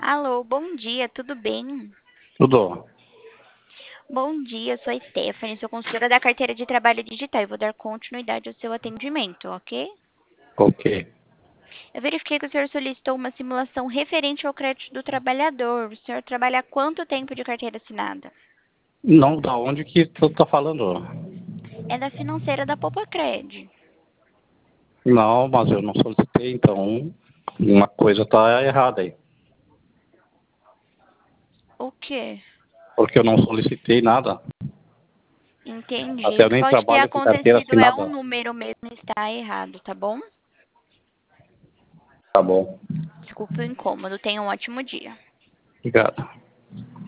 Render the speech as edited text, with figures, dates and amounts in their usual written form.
Alô, bom dia, tudo bem? Tudo. Bom dia, sou a Stephanie, sou consultora da carteira de trabalho digital e vou dar continuidade ao seu atendimento, ok? Ok. Eu verifiquei que o senhor solicitou uma simulação referente ao crédito do trabalhador. O senhor trabalha há quanto tempo de carteira assinada? Não, da onde que tu tá falando? É da financeira da Popacred. Não, mas eu não solicitei, então uma coisa tá errada aí. O quê? Porque eu não solicitei nada. Entendi. Até O eu que nem pode ter trabalho com carteira acontecido é o assinada. número mesmo estar errado, tá bom? Tá bom. Desculpe o incômodo, tenha um ótimo dia. Obrigado.